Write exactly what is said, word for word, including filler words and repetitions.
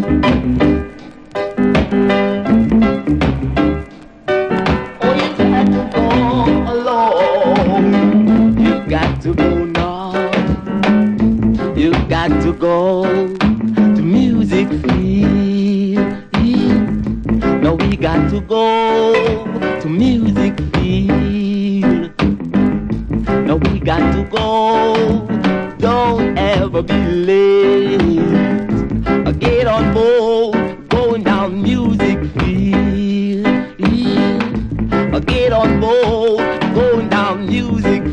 Oh, you got to go alone. You got to go now. You got to go to Music Field. No, we got to go to Music Field. No, we got to go. Don't ever be late. Get on board, going down Music Field. Get on board, going down Music